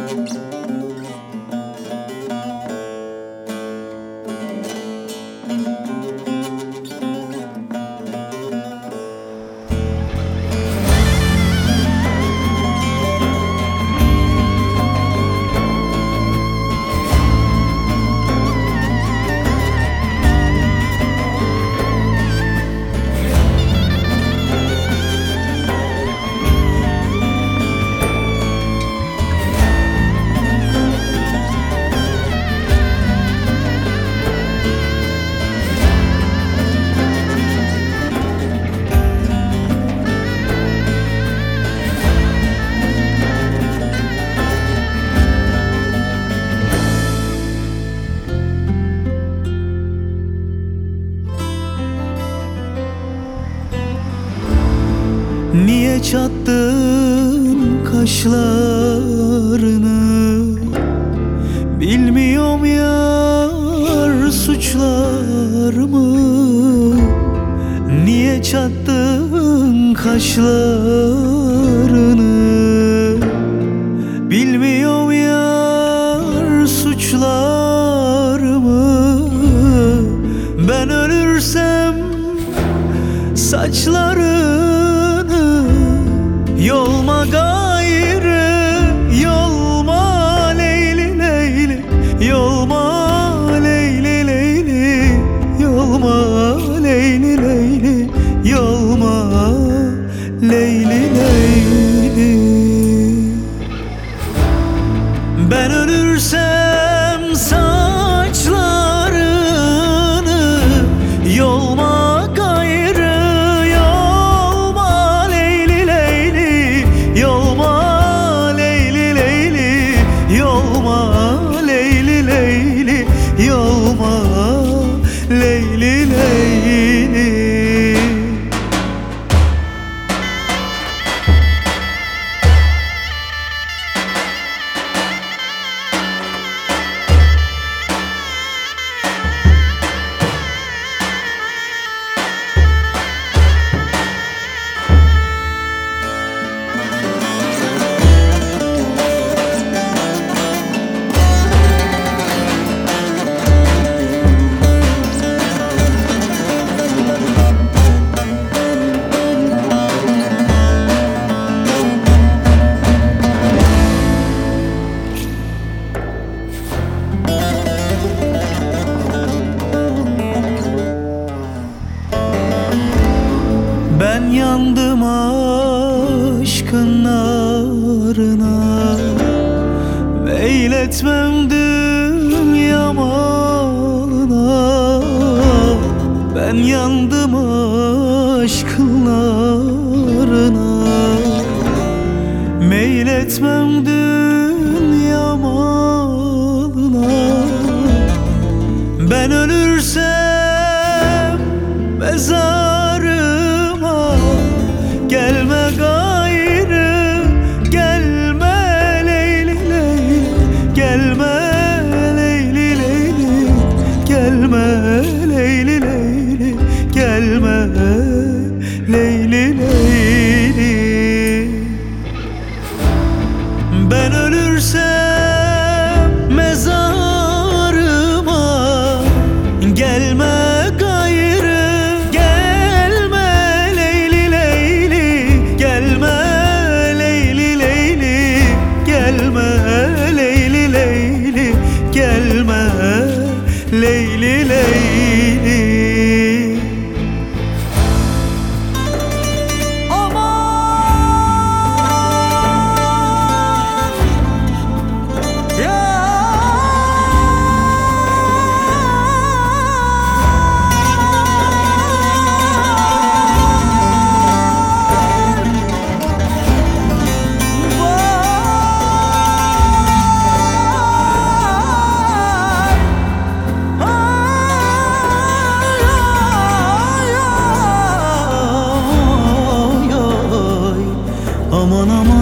Niye çattın kaşlarını, bilmiyorum yar suçlar mı? Niye çattın kaşlarını, bilmiyorum yar suçlar mı? Ben ölürsem saçlarını yolma gayrı, yolma Leyli Leyli, yolma Leyli Leyli, yolma Leyli Leyli, yolma Leyli Leyli. Ben ölürsem saçlarını yolma gayrı, yolma Leyli Leyli, yolma Leyli Leyli, yolma Leyli Leyli, yolma Leyli Leyli. Ben yandım aşkın narına, meyletmem dünya malına. Ben yandım aşkın narına, meyletmem dünya malına. Ben ölürsem mezarıma gelme gayrı, gelme Leyli Leyli, gelme Leyli Leyli, gelme Leyli Leyli, gelme Leyli Leyli. Ben ölürsem mezarıma gelme gayrı, gelme Leyli Leyli, gelme Leyli Leyli, gelme Leyli Leyli, gelme Leyli Leyli. Aman aman.